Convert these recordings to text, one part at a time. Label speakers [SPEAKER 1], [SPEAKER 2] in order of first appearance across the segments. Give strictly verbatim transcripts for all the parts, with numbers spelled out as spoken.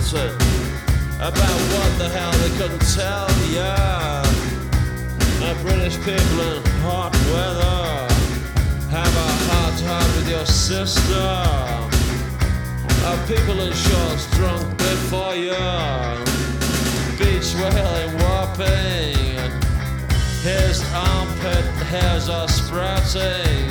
[SPEAKER 1] uh, about what the hell they couldn't tell ya. Uh, British people in hot weather have a heart to heart with your sister. Uh, people in shorts drunk before you, beach whaling whopping. His armpit hairs are sprouting.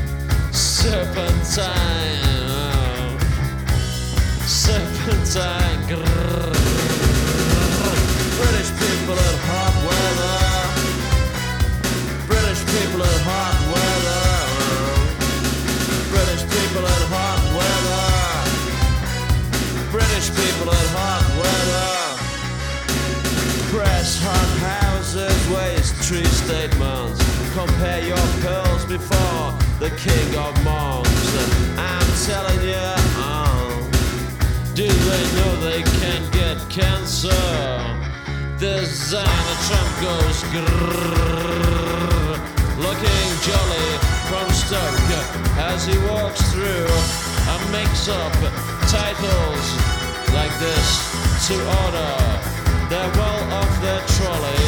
[SPEAKER 1] Serpentine, serpentine. Grrr. British people in hot weather. British people in hot weather. British people in hot weather. British people in hot weather. Press hot houses, waste tree statements. Compare your pills before the king of monks. I'm telling you, uh, do they know they can get cancer? Designer Trump goes grrrr, looking jolly from Stoke as he walks through and makes up titles like this to order. They're well off their trolley,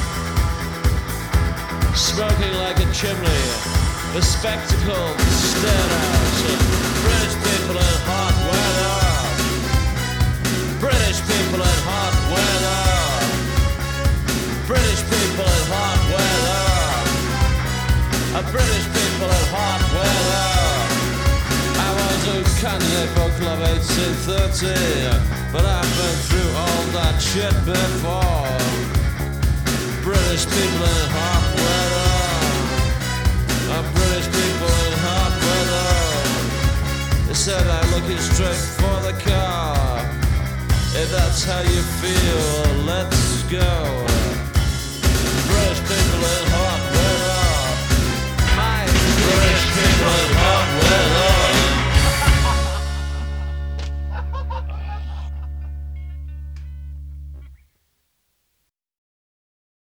[SPEAKER 1] smoking like a chimney, the spectacled stareouts. British people in hot weather. British people in hot weather. British people in hot weather. A British people in hot weather. I was a Kanye Book Club eighteen thirty, but I've been through all that shit before. British people in hot weather. Uh, British people in hot weather. They said I'm looking straight for the car. If that's how you feel, let's go.